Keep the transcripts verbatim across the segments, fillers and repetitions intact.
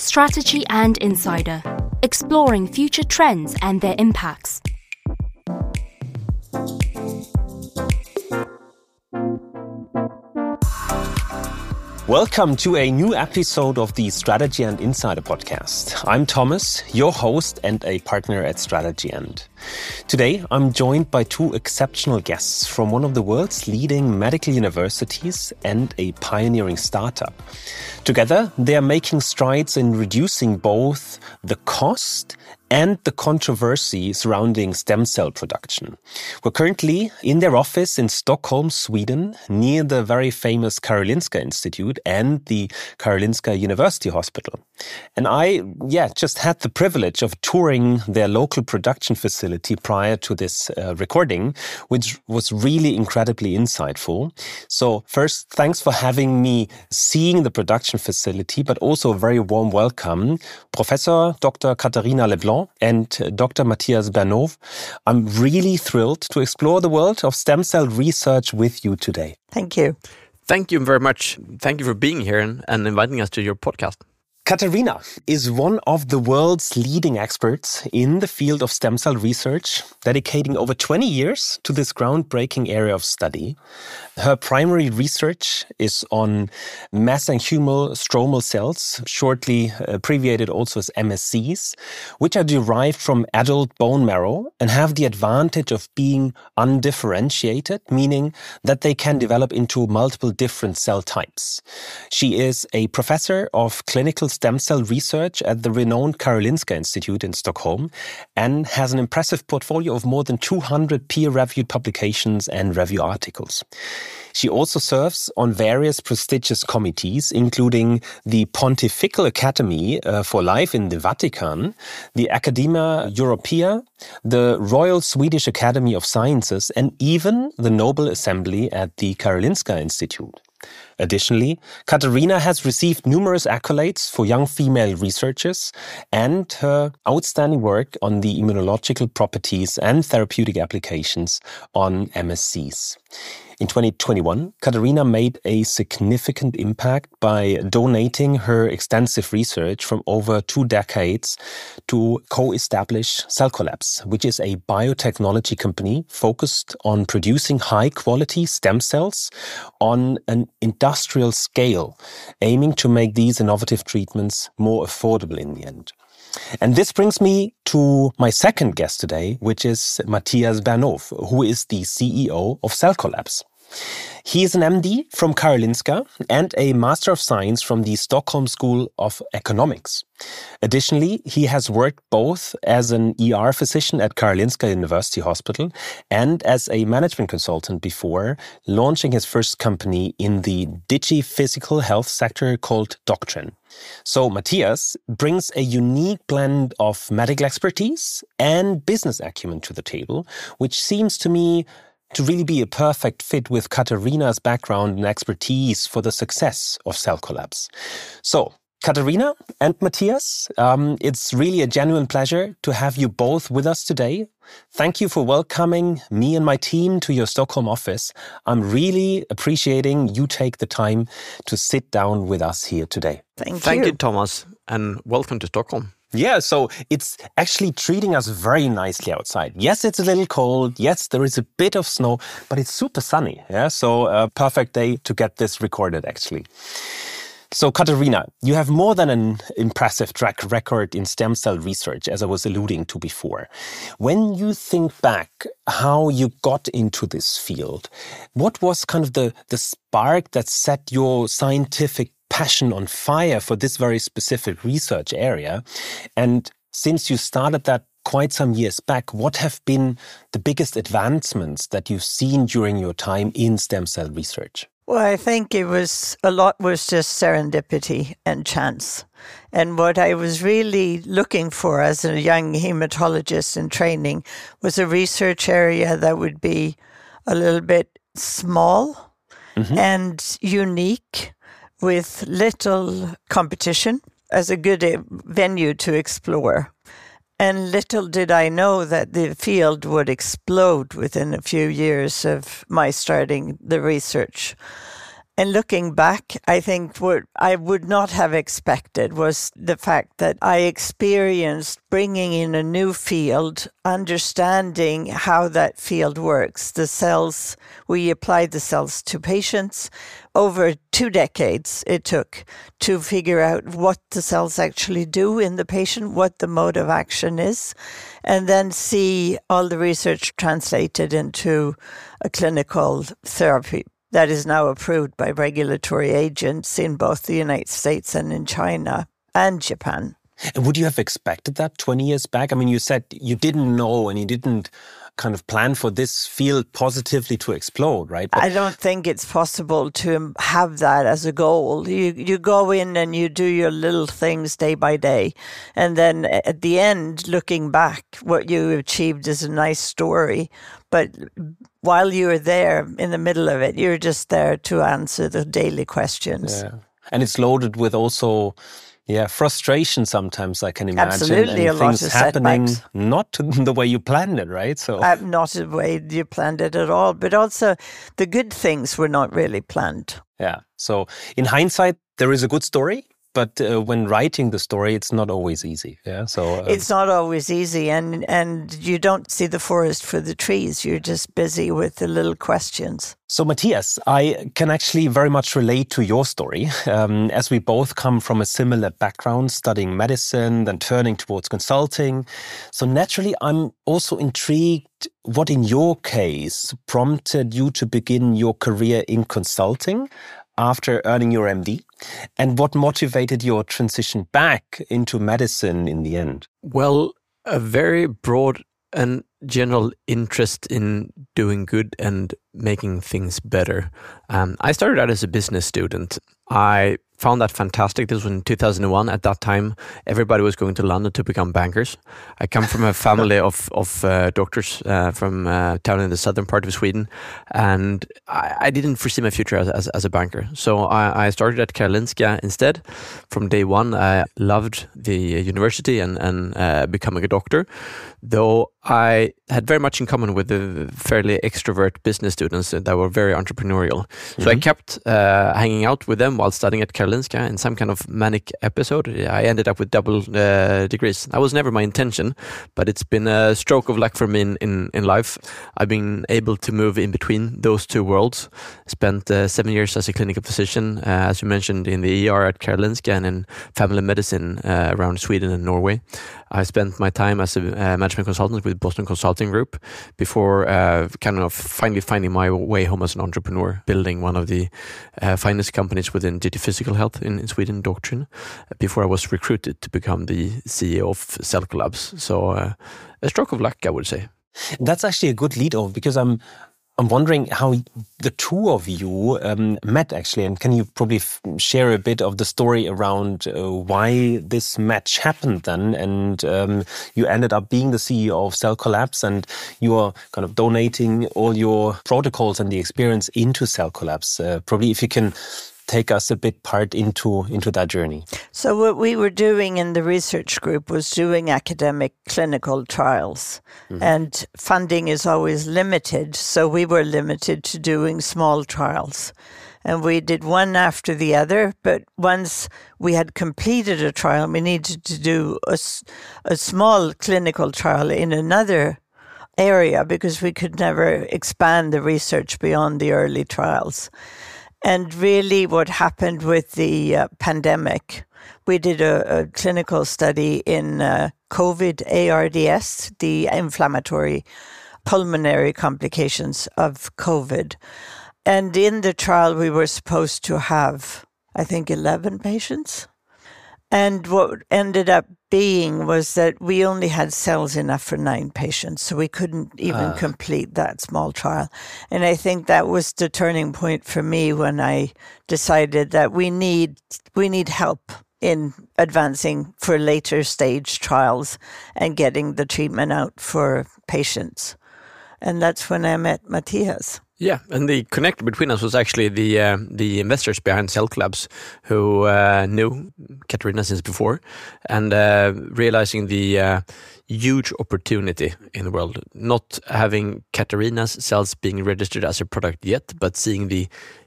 Strategy and Insider, exploring future trends and their impacts. Welcome to a new episode of the Strategy and Insider podcast. I'm Thomas, your host and a partner at Strategy and. Today, I'm joined by two exceptional guests from one of the world's leading medical universities and a pioneering startup. Together, they are making strides in reducing both the cost and the controversy surrounding stem cell production. We're currently in their office in Stockholm, Sweden, near the very famous Karolinska Institute and the Karolinska University Hospital. And I, yeah, just had the privilege of touring their local production facility prior to this uh, recording, which was really incredibly insightful. So first, thanks for having me seeing the production facility, but also a very warm welcome, Professor Doctor Katharina Leblanc and Doctor Matthias Bernov. I'm really thrilled to explore the world of stem cell research with you today. Thank you. Thank you very much. Thank you for being here and, and inviting us to your podcast. Katharina is one of the world's leading experts in the field of stem cell research, dedicating over twenty years to this groundbreaking area of study. Her primary research is on mesenchymal stromal cells, shortly abbreviated also as M S Cs, which are derived from adult bone marrow and have the advantage of being undifferentiated, meaning that they can develop into multiple different cell types. She is a professor of clinical stem cell research at the renowned Karolinska Institute in Stockholm and has an impressive portfolio of more than two hundred peer-reviewed publications and review articles. She also serves on various prestigious committees, including the Pontifical Academy uh, for Life in the Vatican, the Academia Europaea, the Royal Swedish Academy of Sciences, and even the Nobel Assembly at the Karolinska Institute. Additionally, Katharina has received numerous accolades for young female researchers and her outstanding work on the immunological properties and therapeutic applications on M S Cs. In twenty twenty-one, Katharina made a significant impact by donating her extensive research from over two decades to co-establish CellCollabs, which is a biotechnology company focused on producing high-quality stem cells on an industrial scale, aiming to make these innovative treatments more affordable in the end. And this brings me to my second guest today, which is Matthias Bernov, who is the C E O of CellCollabs. He is an M D from Karolinska and a Master of Science from the Stockholm School of Economics. Additionally, he has worked both as an E R physician at Karolinska University Hospital and as a management consultant before launching his first company in the digi-physical health sector called Doctrin. So Matthias brings a unique blend of medical expertise and business acumen to the table, which seems to me to really be a perfect fit with Katharina's background and expertise for the success of CellCollabs. So, Katharina and Matthias, um, it's really a genuine pleasure to have you both with us today. Thank you for welcoming me and my team to your Stockholm office. I'm really appreciating you take the time to sit down with us here today. Thank, Thank you. you, Thomas, and welcome to Stockholm. Yeah, so it's actually treating us very nicely outside. Yes, it's a little cold. Yes, there is a bit of snow, but it's super sunny. Yeah, so a perfect day to get this recorded, actually. So, Katharina, you have more than an impressive track record in stem cell research, as I was alluding to before. When you think back how you got into this field, what was kind of the, the spark that set your scientific passion on fire for this very specific research area? And since you started that quite some years back, what have been the biggest advancements that you've seen during your time in stem cell research? Well, I think it was a lot was just serendipity and chance. And what I was really looking for as a young hematologist in training was a research area that would be a little bit small mm-hmm. and unique, with little competition, as a good venue to explore. And little did I know that the field would explode within a few years of my starting the research. And looking back, I think what I would not have expected was the fact that I experienced bringing in a new field, understanding how that field works. The cells, we applied the cells to patients. Over two decades it took to figure out what the cells actually do in the patient, what the mode of action is, and then see all the research translated into a clinical therapy that is now approved by regulatory agents in both the United States and in China and Japan. And would you have expected that twenty years back? I mean, you said you didn't know and you didn't kind of plan for this field positively to explode, right? But I don't think it's possible to have that as a goal. You you go in and you do your little things day by day. And then at the end, looking back, what you achieved is a nice story. But while you're there in the middle of it, you're just there to answer the daily questions. Yeah. And it's loaded with also... Yeah, frustration sometimes, I can imagine. Absolutely, and a lot things of happening setbacks. Not the way you planned it, right? So uh, not the way you planned it at all. But also, the good things were not really planned. Yeah. So in hindsight, there is a good story, but uh, when writing the story, it's not always easy. Yeah. So uh, it's not always easy, and and you don't see the forest for the trees. You're just busy with the little questions. So, Matthias, I can actually very much relate to your story, um, as we both come from a similar background, studying medicine, then turning towards consulting. So naturally, I'm also intrigued what in your case prompted you to begin your career in consulting after earning your M D, and what motivated your transition back into medicine in the end? Well, a very broad and general interest in doing good and making things better. Um, I started out as a business student. I found that fantastic. This was in two thousand one. At that time, everybody was going to London to become bankers. I come from a family of of uh, doctors uh, from a town in the southern part of Sweden, and I, I didn't foresee my future as, as, as a banker. So I, I started at Karolinska instead. From day one, I loved the university and, and uh, becoming a doctor, though I had very much in common with the fairly extrovert business students that were very entrepreneurial. So mm-hmm. I kept uh, hanging out with them while studying at Karolinska in some kind of manic episode. I ended up with double uh, degrees. That was never my intention, but it's been a stroke of luck for me in, in, in life. I've been able to move in between those two worlds. Spent uh, seven years as a clinical physician, uh, as you mentioned, in the E R at Karolinska and in family medicine uh, around Sweden and Norway. I spent my time as a uh, management consultant with Boston Consulting Group before uh, kind of finally finding my way home as an entrepreneur, building one of the uh, finest companies within digital physical health in, in Sweden, Doctrine, before I was recruited to become the C E O of Cellco Labs. So uh, a stroke of luck, I would say. That's actually a good lead-off, because I'm I'm wondering how the two of you um, met, actually, and can you probably f- share a bit of the story around uh, why this match happened then, and um, you ended up being the C E O of Cellco Labs, and you are kind of donating all your protocols and the experience into Cellco Labs. Uh, probably if you can take us a bit part into into that journey. So what we were doing in the research group was doing academic clinical trials, mm-hmm. and funding is always limited. So we were limited to doing small trials, and we did one after the other. But once we had completed a trial, we needed to do a, a small clinical trial in another area because we could never expand the research beyond the early trials. And really what happened with the uh, pandemic, we did a, a clinical study in uh, COVID A R D S, the inflammatory pulmonary complications of COVID. And in the trial, we were supposed to have, I think, eleven patients. And what ended up being was that we only had cells enough for nine patients, so we couldn't even uh. complete that small trial. And I think that was the turning point for me when I decided that we need we need help in advancing for later stage trials and getting the treatment out for patients. And that's when I met Matthias. Yeah, and the connector between us was actually the uh, the investors behind Cellco Labs, who uh, knew Katarina since before, and uh, realizing the uh, huge opportunity in the world, not having Katarina's cells being registered as a product yet, but seeing the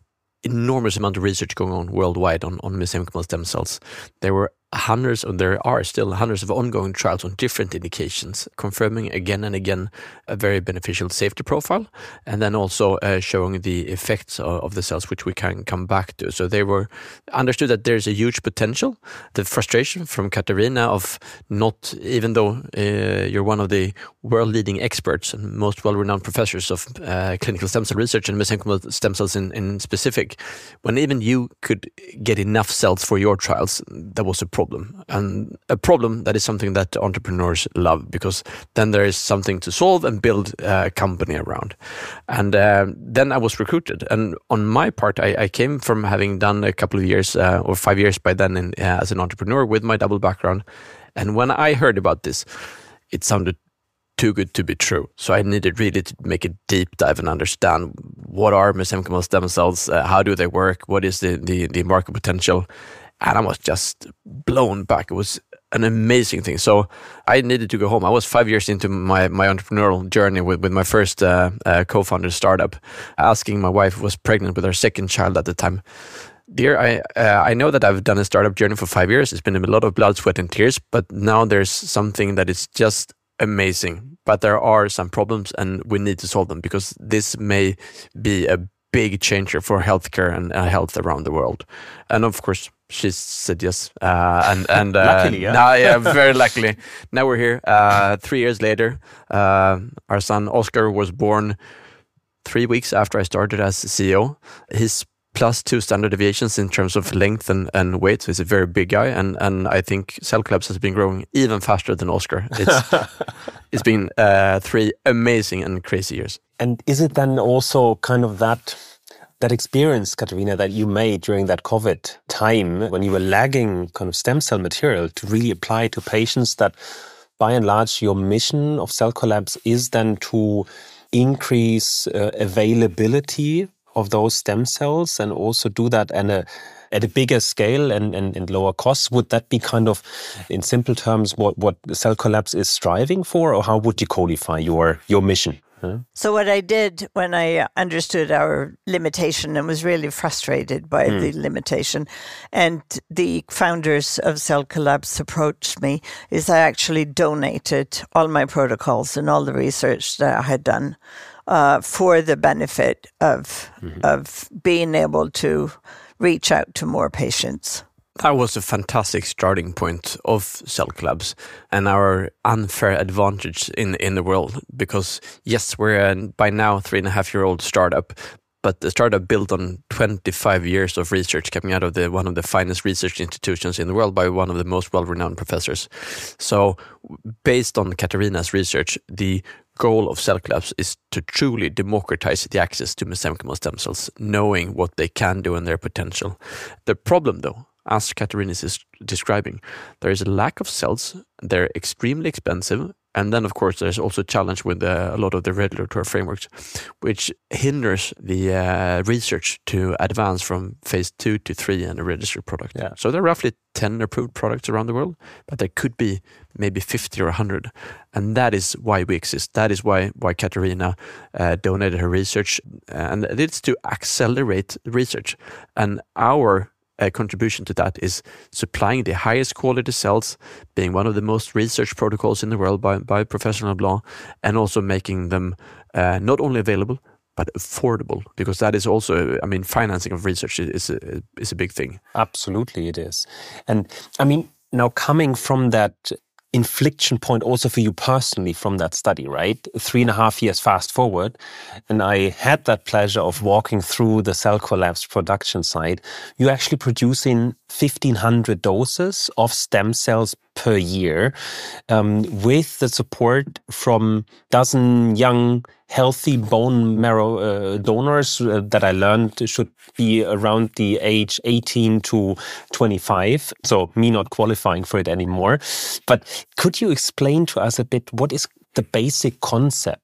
enormous amount of research going on worldwide on, on mesenchymal stem cells. There were hundreds, or there are still hundreds of ongoing trials on different indications, confirming again and again a very beneficial safety profile, and then also uh, showing the effects of, of the cells, which we can come back to. So they were understood that there's a huge potential. The frustration from Katarina of not, even though uh, you're one of the world-leading experts and most well-renowned professors of uh, clinical stem cell research and mesenchymal stem cells in, in specific, when even you could get enough cells for your trials, that was a problem. Problem. And a problem that is something that entrepreneurs love, because then there is something to solve and build a company around. And uh, then I was recruited. And on my part, I, I came from having done a couple of years uh, or five years by then in, uh, as an entrepreneur with my double background. And when I heard about this, it sounded too good to be true. So I needed really to make a deep dive and understand what are mesenchymal stem cells, uh, how do they work, what is the, the, the market potential. And I was just blown back. It was an amazing thing. So I needed to go home. I was five years into my, my entrepreneurial journey with, with my first uh, uh, co-founder startup, asking my wife, who was pregnant with our second child at the time, dear, I uh, I know that I've done a startup journey for five years. It's been a lot of blood, sweat and tears, but now there's something that is just amazing. But there are some problems and we need to solve them, because this may be a big changer for healthcare and uh, health around the world. And of course, she said yes. Uh, and and uh, luckily, yeah. Now, yeah, very luckily. Now we're here. Uh, three years later, uh, our son Oscar was born three weeks after I started as C E O. He's plus two standard deviations in terms of length and, and weight. So he's a very big guy. And, and I think CellCollabs has been growing even faster than Oscar. It's, it's been uh, three amazing and crazy years. And is it then also kind of that that experience, Katarina, that you made during that COVID time when you were lagging kind of stem cell material to really apply to patients, that by and large your mission of CellCollabs is then to increase uh, availability of those stem cells and also do that at a at a bigger scale and, and, and lower costs? Would that be kind of, in simple terms, what, what CellCollabs is striving for, or how would you qualify your, your mission? Huh? So what I did when I understood our limitation and was really frustrated by mm. the limitation, and the founders of CellCollabs approached me, is I actually donated all my protocols and all the research that I had done uh, for the benefit of mm-hmm. of being able to reach out to more patients. That was a fantastic starting point of CellCollabs and our unfair advantage in, in the world. Because yes, we're a, by now three and a half year old startup, but the startup built on twenty-five years of research coming out of the one of the finest research institutions in the world by one of the most well-renowned professors. So based on Katarina's research, the goal of CellCollabs is to truly democratize the access to mesenchymal stem cells, knowing what they can do and their potential. The problem though, as Katarina is describing, there is a lack of cells, they're extremely expensive, and then of course there's also a challenge with uh, a lot of the regulatory frameworks, which hinders the uh, research to advance from phase two to three and a registered product. Yeah. So there are roughly ten approved products around the world, but there could be maybe fifty or one hundred. And that is why we exist. That is why why Katarina uh, donated her research, and it's to accelerate research. And our A contribution to that is supplying the highest quality cells, being one of the most researched protocols in the world by, by Professional Law, and also making them uh, not only available, but affordable, because that is also, I mean, financing of research is a, is a big thing. Absolutely, it is. And I mean, now coming from that inflection point also for you personally from that study, right? Three and a half years fast forward. And I had that pleasure of walking through the CellCollabs production site. You're actually producing fifteen hundred doses of stem cells per year um, with the support from dozen young, healthy bone marrow uh, donors uh, that I learned should be around the age eighteen to twenty-five. So me not qualifying for it anymore. But could you explain to us a bit what is the basic concept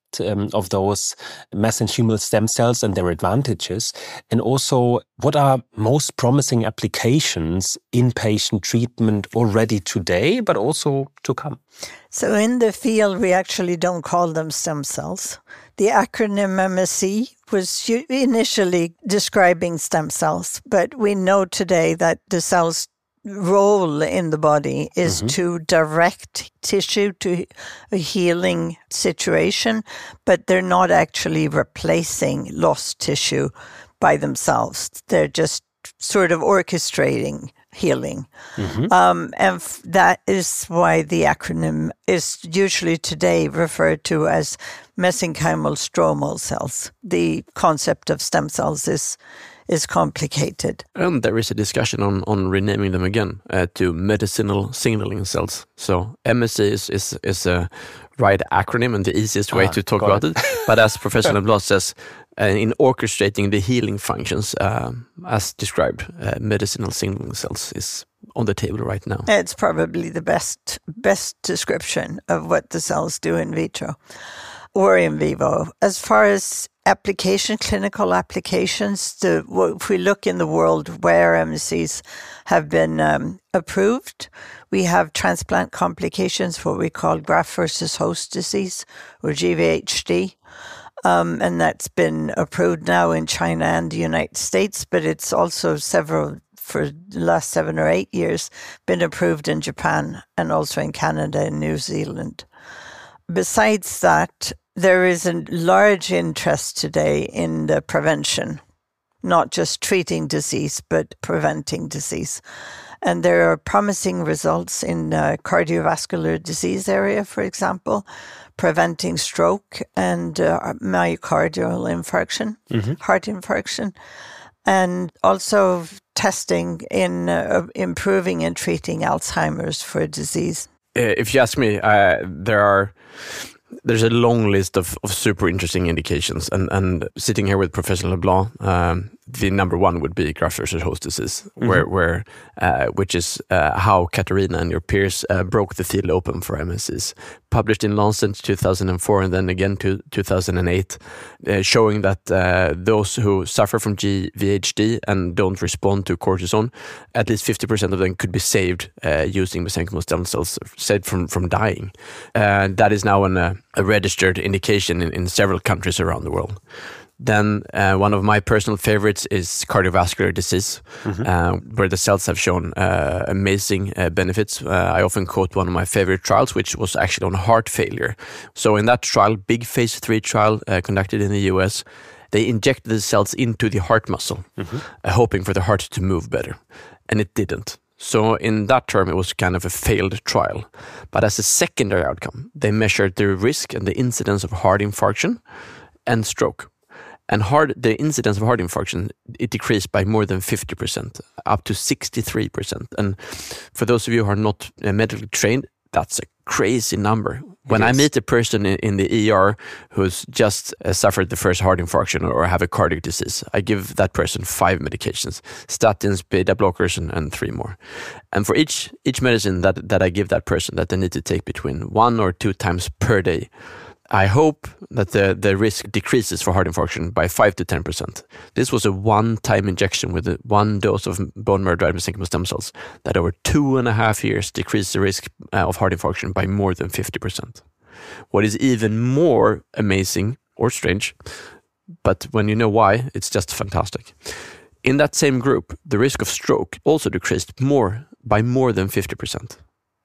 um, of those mesenchymal stem cells and their advantages? And also, what are most promising applications in patient treatment already today, but also to come? So in the field, we actually don't call them stem cells. The acronym M S C was initially describing stem cells, but we know today that the cells' role in the body is mm-hmm. to direct tissue to a healing situation, but they're not actually replacing lost tissue by themselves. They're just sort of orchestrating healing. Mm-hmm. Um, and f- that is why the acronym is usually today referred to as mesenchymal stromal cells. The concept of stem cells is is complicated. And there is a discussion on, on renaming them again uh, to medicinal signaling cells. So M S C is, is, is a right acronym and the easiest way ah, to talk about it. it. But as Professor LeBlanc says, uh, in orchestrating the healing functions, uh, as described, uh, medicinal signaling cells is on the table right now. It's probably the best best description of what the cells do in vitro or in vivo. As far as application, clinical applications, the, if we look in the world where M S Cs have been um, approved, we have transplant complications, what we call graft versus host disease, or G V H D. Um, and that's been approved now in China and the United States, but it's also several, for the last seven or eight years, been approved in Japan and also in Canada and New Zealand. Besides that, there is a large interest today in the prevention, not just treating disease, but preventing disease. And there are promising results in the cardiovascular disease area, for example, preventing stroke and uh, myocardial infarction, mm-hmm. heart infarction, and also testing in uh, improving and treating Alzheimer's for disease. If you ask me, uh, there are... There's a long list of, of super interesting indications, and, and sitting here with Professor LeBlanc, um, the number one would be graft versus host disease, mm-hmm. where where uh, which is uh, how Katarina and your peers uh, broke the field open for M S Cs. Published in Lancet two thousand four and then again to two thousand eight, uh, showing that uh, those who suffer from G V H D and don't respond to cortisone, at least fifty percent of them could be saved uh, using mesenchymal stem cells, saved from, from dying. Uh, that is now an, uh, a registered indication in, in several countries around the world. Then uh, one of my personal favorites is cardiovascular disease, mm-hmm. uh, where the cells have shown uh, amazing uh, benefits. Uh, I often quote one of my favorite trials, which was actually on heart failure. So in that trial, big phase three trial uh, conducted in the U S, they injected the cells into the heart muscle, mm-hmm. uh, hoping for the heart to move better. And it didn't. So in that term, it was kind of a failed trial. But as a secondary outcome, they measured the risk and the incidence of heart infarction and stroke. And heart, the incidence of heart infarction, it decreased by more than fifty percent, up to sixty-three percent. And for those of you who are not uh, medically trained, that's a crazy number. When I meet a person in, in the E R who's just uh, suffered the first heart infarction or have a cardiac disease, I give that person five medications, statins, beta blockers, and, and three more. And for each each medicine that, that I give that person that they need to take between one or two times per day, I hope that the, the risk decreases for heart infarction by five to ten percent. This was a one-time injection with a one dose of bone marrow-derived mesenchymal stem cells that over two and a half years decreased the risk uh, of heart infarction by more than fifty percent. What is even more amazing or strange, but when you know why, it's just fantastic. In that same group, the risk of stroke also decreased more by more than fifty percent.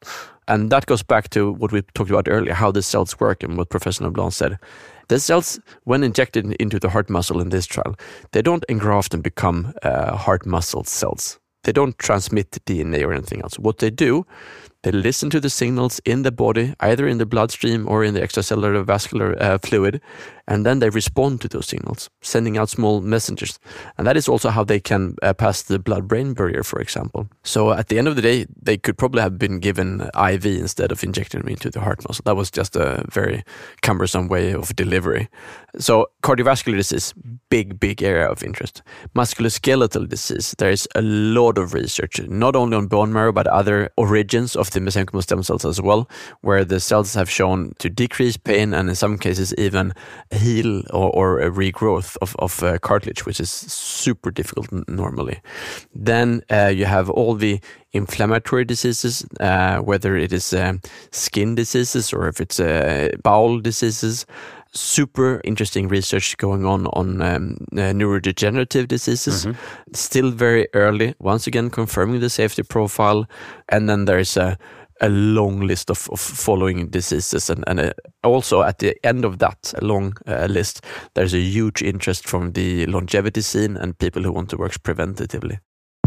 And that goes back to what we talked about earlier, how the cells work and what Professor LeBlanc said. The cells, when injected into the heart muscle in this trial, they don't engraft and become uh, heart muscle cells. They don't transmit D N A or anything else. What they do, they listen to the signals in the body, either in the bloodstream or in the extracellular vascular uh, fluid, and then they respond to those signals, sending out small messengers. And that is also how they can uh, pass the blood-brain barrier, for example. So at the end of the day, they could probably have been given I V instead of injecting them into the heart muscle. That was just a very cumbersome way of delivery. So cardiovascular disease, big, big area of interest. Musculoskeletal disease, there is a lot of research, not only on bone marrow, but other origins of the mesenchymal stem cells as well, where the cells have shown to decrease pain and in some cases even heal or, or a regrowth of, of uh, cartilage, which is super difficult n- normally. Then uh, you have all the inflammatory diseases, uh, whether it is uh, skin diseases or if it's uh, bowel diseases. Super interesting research going on on um, uh, neurodegenerative diseases. Mm-hmm. Still very early, once again confirming the safety profile. And then there's a a long list of, of following diseases, and, and uh, also at the end of that long uh, list, there's a huge interest from the longevity scene and people who want to work preventatively.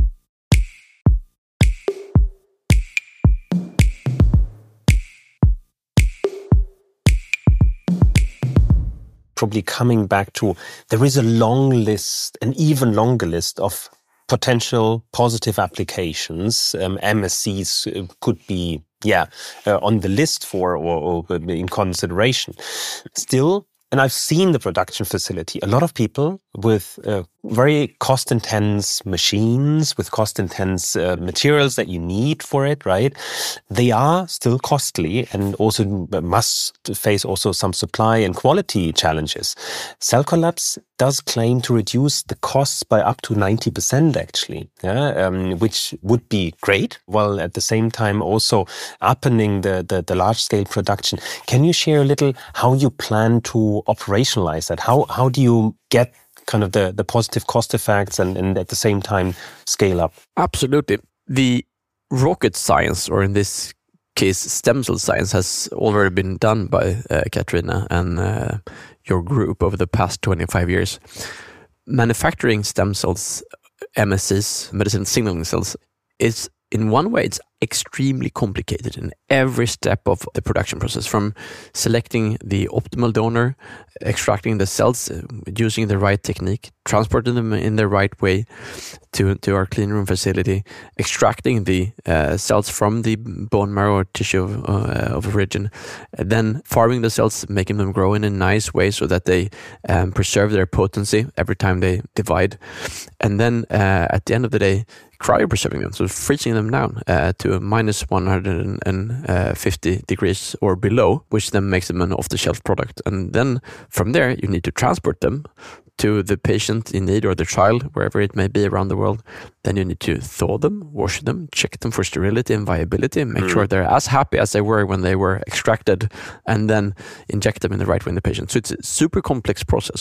Probably coming back to, there is a long list, an even longer list of potential positive applications. Um, M S Cs could be, yeah, uh, on the list for or, or in consideration. Still, and I've seen the production facility, a lot of people with uh, very cost-intense machines, with cost-intense uh, materials that you need for it, right? They are still costly and also must face also some supply and quality challenges. Cellcore Labs does claim to reduce the costs by up to ninety percent actually, yeah, um, which would be great, while at the same time also upending the, the, the large-scale production. Can you share a little how you plan to operationalize that? How, how do you get kind of the, the positive cost effects and, and at the same time scale up? Absolutely. The rocket science, or in this case, stem cell science, has already been done by uh, Katarina and uh, your group over the past twenty-five years. Manufacturing stem cells, M S Cs, medicine signaling cells, is in one way, it's extremely complicated in every step of the production process, from selecting the optimal donor, extracting the cells using the right technique, transporting them in the right way to, to our clean room facility, extracting the uh, cells from the bone marrow or tissue of, uh, of origin, then farming the cells, making them grow in a nice way so that they um, preserve their potency every time they divide. And then uh, at the end of the day, cryopreserving them, so freezing them down uh, to a minus one hundred fifty degrees or below, which then makes them an off-the-shelf product. And then from there, you need to transport them to the patient in need or the child, wherever it may be around the world. Then you need to thaw them, wash them, check them for sterility and viability, make mm. sure they're as happy as they were when they were extracted, and then inject them in the right way in the patient. So it's a super complex process.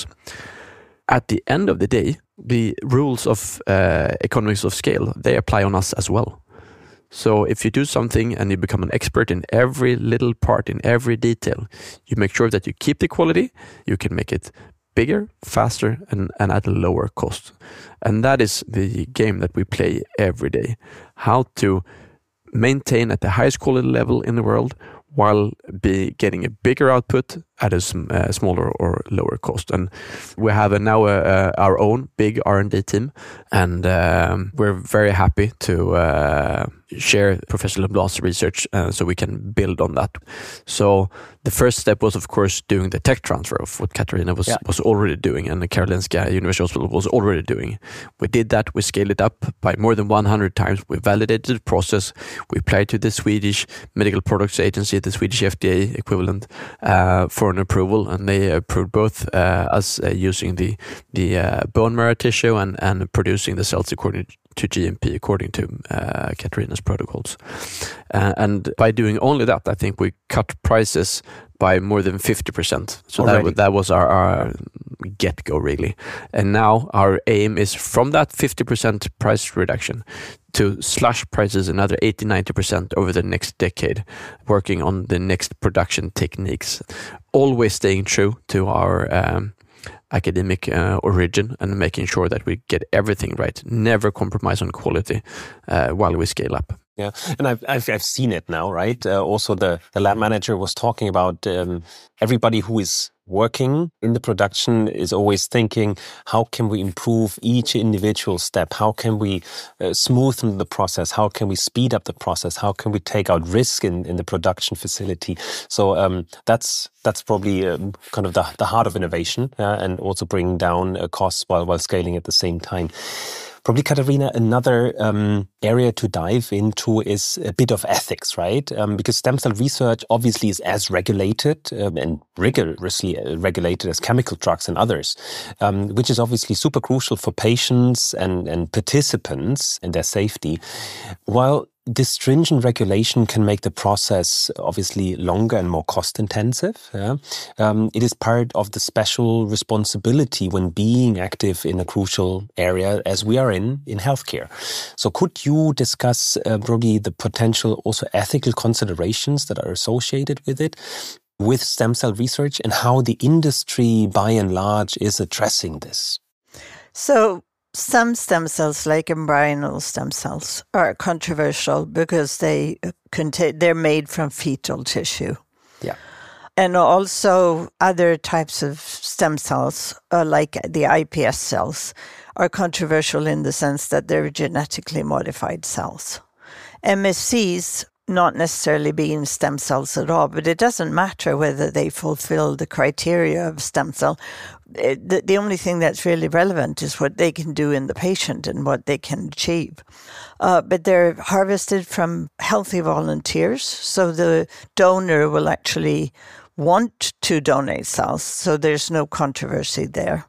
At the end of the day, the rules of uh, economies of scale, they apply on us as well. So if you do something and you become an expert in every little part, in every detail, you make sure that you keep the quality, you can make it bigger, faster, and, and at a lower cost. And that is the game that we play every day. How to maintain at the highest quality level in the world while be getting a bigger output at a sm- uh, smaller or lower cost. And we have a, now a, a, our own big R and D team, and um, we're very happy to uh, share Professor Leblanc's research uh, so we can build on that. So the first step was, of course, doing the tech transfer of what Katarina was, yeah. was already doing and the Karolinska University Hospital was already doing. We did that, we scaled it up by more than one hundred times, we validated the process, we applied to the Swedish Medical Products Agency, the Swedish F D A equivalent, uh, for an approval, and they approved both uh, us uh, using the the uh, bone marrow tissue and, and producing the cells according to G M P, according to uh, Katarina's protocols. Uh, and by doing only that, I think we cut prices by more than fifty percent. So that, w- that was our, our get-go, really. And now our aim is from that fifty percent price reduction to slash prices another eighty to ninety percent over the next decade, working on the next production techniques, always staying true to our um, academic uh, origin and making sure that we get everything right, never compromise on quality uh, while we scale up. Yeah, and I've I've, I've seen it now, right? Uh, also, the, the lab manager was talking about um, everybody who is working in the production is always thinking, how can we improve each individual step? How can we uh, smoothen the process? How can we speed up the process? How can we take out risk in, in the production facility? So um, that's that's probably um, kind of the, the heart of innovation, uh, and also bringing down uh, costs while, while scaling at the same time. Probably, Katharina, another um, area to dive into is a bit of ethics, right? Um, because stem cell research obviously is as regulated um, and rigorously regulated as chemical drugs and others, um, which is obviously super crucial for patients and, and participants and their safety. While this stringent regulation can make the process obviously longer and more cost-intensive. Yeah? Um, it is part of the special responsibility when being active in a crucial area as we are in, in healthcare. So could you discuss uh, probably the potential also ethical considerations that are associated with it, with stem cell research, and how the industry by and large is addressing this? So some stem cells, like embryonal stem cells, are controversial because they contain, they're made from fetal tissue. Yeah. And also other types of stem cells, uh, like the I P S cells, are controversial in the sense that they're genetically modified cells. M S Cs, not necessarily being stem cells at all, but it doesn't matter whether they fulfill the criteria of stem cell. It, the, the only thing that's really relevant is what they can do in the patient and what they can achieve. Uh, but they're harvested from healthy volunteers, so the donor will actually want to donate cells, so there's no controversy there.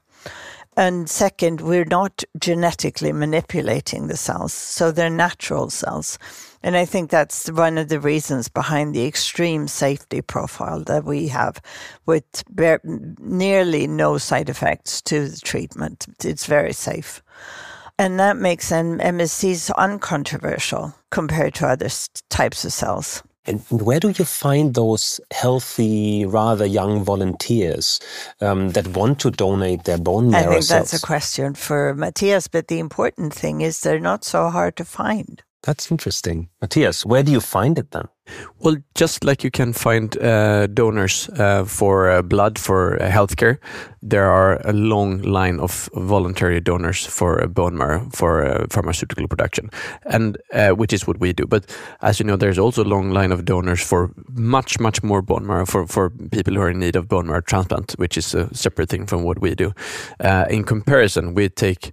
And second, we're not genetically manipulating the cells, so they're natural cells. And I think that's one of the reasons behind the extreme safety profile that we have, with bare, nearly no side effects to the treatment. It's very safe. And that makes M S Cs uncontroversial compared to other types of cells. And where do you find those healthy, rather young volunteers um, that want to donate their bone marrow cells? I think that's a question for Matthias, but the important thing is they're not so hard to find. That's interesting. Matthias, where do you find it then? Well, just like you can find uh, donors uh, for uh, blood for uh, healthcare, there are a long line of voluntary donors for uh, bone marrow for uh, pharmaceutical production, and uh, which is what we do. But as you know, there's also a long line of donors for much, much more bone marrow for, for people who are in need of bone marrow transplant, which is a separate thing from what we do. Uh, in comparison, we take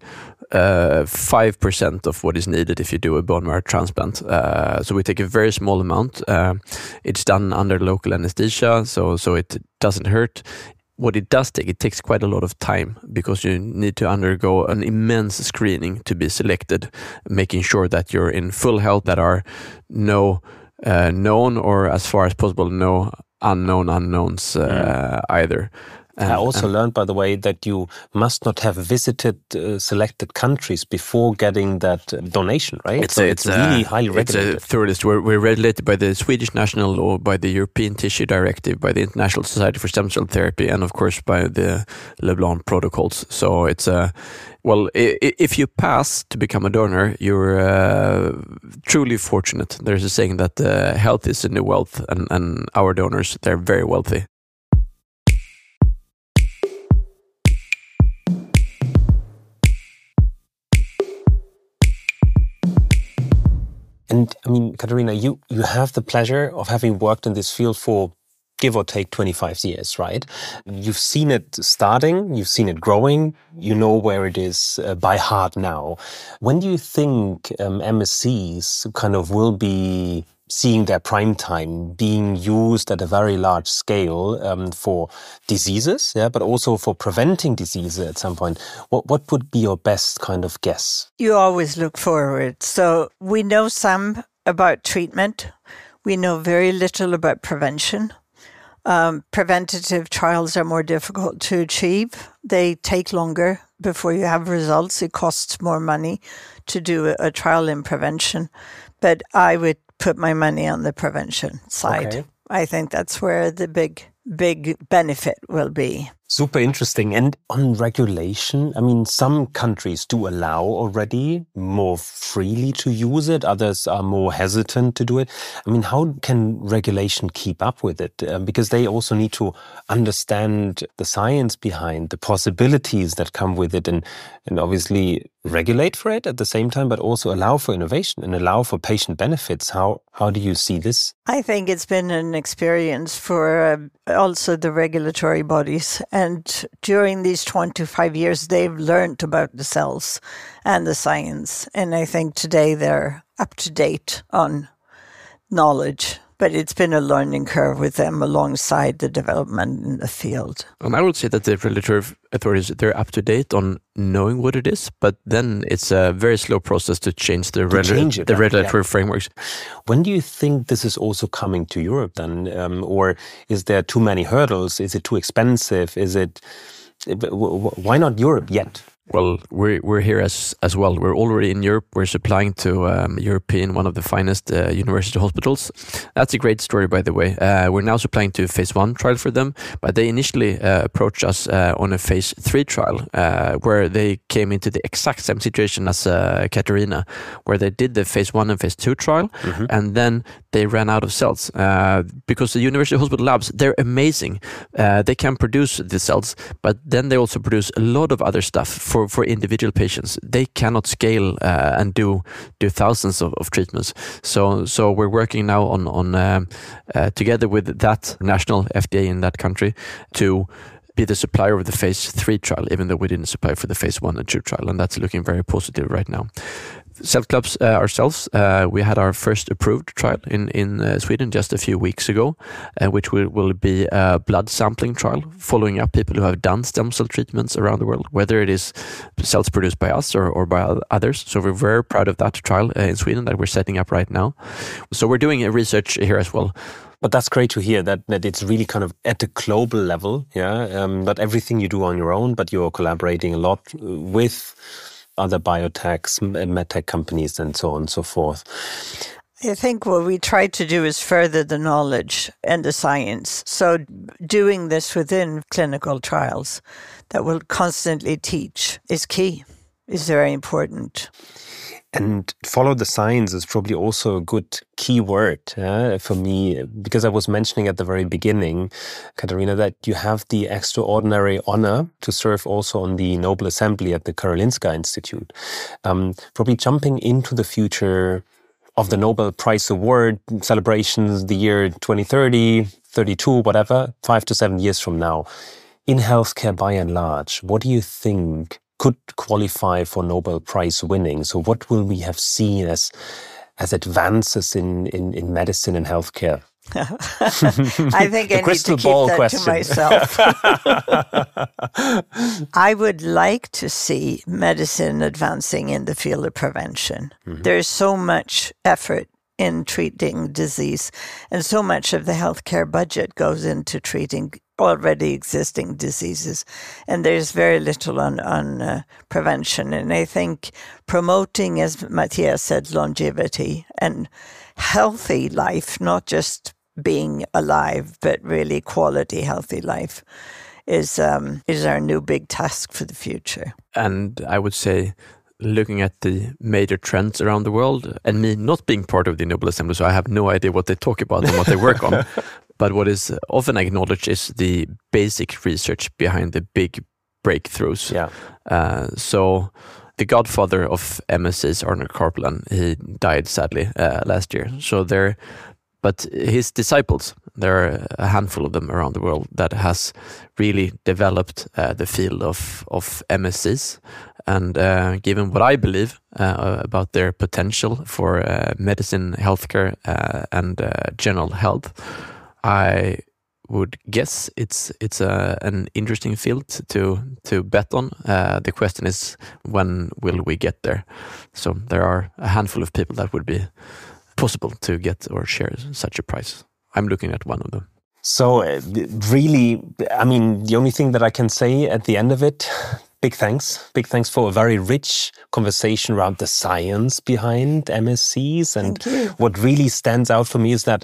uh, five percent of what is needed if you do a bone marrow transplant. Uh, so we take a very small amount. Uh, it's done under local anesthesia, so so it doesn't hurt. What it does take, it takes quite a lot of time because you need to undergo an immense screening to be selected, making sure that you're in full health, that are no uh, known or, as far as possible, no unknown unknowns uh, mm. either. And, I also and, learned, by the way, that you must not have visited uh, selected countries before getting that uh, donation, right? It's, so a, it's, it's really a, highly regulated. It's a thorough list. We're, we're regulated by the Swedish National Law, by the European Tissue Directive, by the International Society for Stem Cell Therapy, and of course by the Leblanc protocols. So it's a, well, if you pass to become a donor, you're uh, truly fortunate. There's a saying that uh, health is in the wealth, and, and our donors, they're very wealthy. And I mean, Katharina, you, you have the pleasure of having worked in this field for give or take twenty-five years, right? You've seen it starting, you've seen it growing, you know where it is uh, by heart now. When do you think um, M S Cs kind of will be seeing their prime time, being used at a very large scale um, for diseases, yeah, but also for preventing diseases at some point? What what would be your best kind of guess? You always look forward. So we know some about treatment. We know very little about prevention. Um, preventative trials are more difficult to achieve. They take longer before you have results. It costs more money to do a, a trial in prevention. But I would put my money on the prevention side. Okay. I think that's where the big, big benefit will be. Super interesting. And on regulation, I mean, some countries do allow already more freely to use it. Others are more hesitant to do it. I mean, how can regulation keep up with it? Um, because they also need to understand the science behind the possibilities that come with it and, and obviously regulate for it at the same time, but also allow for innovation and allow for patient benefits. How, how do you see this? I think it's been an experience for uh, also the regulatory bodies. And during these twenty-five years, they've learned about the cells and the science. And I think today they're up to date on knowledge. But it's been a learning curve with them alongside the development in the field. And I would say that the regulatory authorities, they're up to date on knowing what it is, but then it's a very slow process to change the, to regu- change it, the right? regulatory Yeah. frameworks. When do you think this is also coming to Europe then? Um, or is there too many hurdles? Is it too expensive? Is it, why not Europe yet? Well, we're we're here as as well. We're already in Europe. We're supplying to um, European, one of the finest uh, university hospitals. That's a great story, by the way. Uh, we're now supplying to a phase one trial for them, but they initially uh, approached us uh, on a phase three trial, uh, where they came into the exact same situation as uh, Katarina, where they did the phase one and phase two trial, mm-hmm. and then they ran out of cells uh, because the university hospital labs, they're amazing. Uh, they can produce the cells, but then they also produce a lot of other stuff for, for individual patients. They cannot scale uh, and do do thousands of, of treatments. So so we're working now on on um, uh, together with that national F D A in that country to be the supplier of the phase three trial, even though we didn't supply for the phase one and two trial, and that's looking very positive right now. Cell Clubs uh, ourselves, uh, we had our first approved trial in, in uh, Sweden just a few weeks ago, uh, which will, will be a blood sampling trial, following up people who have done stem cell treatments around the world, whether it is cells produced by us or, or by others. So we're very proud of that trial uh, in Sweden that we're setting up right now. So we're doing a research here as well. But that's great to hear that, that it's really kind of at a global level, yeah. Um, not everything you do on your own, but you're collaborating a lot with other biotechs, medtech companies, and so on and so forth. I think what we try to do is further the knowledge and the science. So doing this within clinical trials that will constantly teach is key, is very important. And follow the science is probably also a good key word uh, for me, because I was mentioning at the very beginning, Katarina, that you have the extraordinary honor to serve also on the Nobel Assembly at the Karolinska Institute. Um, probably jumping into the future of the Nobel Prize Award celebrations, the year twenty thirty, thirty-two, whatever, five to seven years from now, in healthcare by and large, what do you think could qualify for Nobel Prize winning? So what will we have seen as as advances in, in, in medicine and healthcare? I think I need to keep that question. to myself. I would like to see medicine advancing in the field of prevention. Mm-hmm. There's so much effort in treating disease, and so much of the healthcare budget goes into treating already existing diseases, and there's very little on, on uh, prevention. And I think promoting, as Matthias said, longevity and healthy life, not just being alive, but really quality healthy life, is um, is our new big task for the future. And I would say, looking at the major trends around the world, and me not being part of the Nobel Assembly, so I have no idea what they talk about and what they work on. But what is often acknowledged is the basic research behind the big breakthroughs. Yeah. Uh, so the godfather of M S Cs, Arnold Karpelin, he died sadly uh, last year. So there, but his disciples, there are a handful of them around the world that has really developed uh, the field of, of M S Cs. And uh, given what I believe uh, about their potential for uh, medicine, healthcare, uh, and uh, general health, I would guess it's it's a, an interesting field to to bet on. Uh, the question is, when will we get there? So there are a handful of people that would be possible to get or share such a prize. I'm looking at one of them. So uh, really, I mean, the only thing that I can say at the end of it, big thanks. Big thanks for a very rich conversation around the science behind M S Cs. And what really stands out for me is that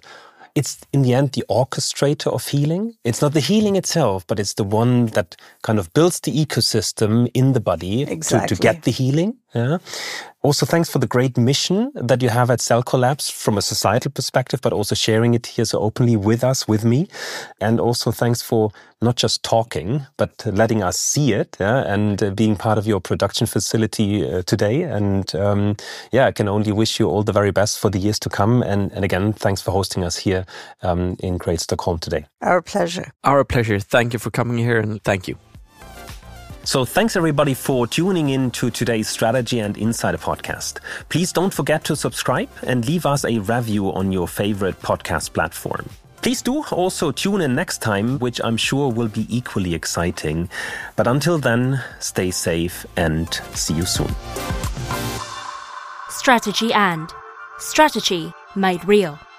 it's in the end the orchestrator of healing. It's not the healing itself, but it's the one that kind of builds the ecosystem in the body exactly. to, to get the healing. Yeah. Also, thanks for the great mission that you have at Cell Collapse from a societal perspective, but also sharing it here so openly with us, with me. And also thanks for not just talking, but letting us see it, yeah, and uh, being part of your production facility uh, today. And um, yeah, I can only wish you all the very best for the years to come. And, and again, thanks for hosting us here um, in Great Stockholm today. Our pleasure. Our pleasure. Thank you for coming here, and thank you. So thanks everybody for tuning in to today's Strategy and Insider podcast. Please don't forget to subscribe and leave us a review on your favorite podcast platform. Please do also tune in next time, which I'm sure will be equally exciting. But until then, stay safe and see you soon. Strategy and Strategy made real.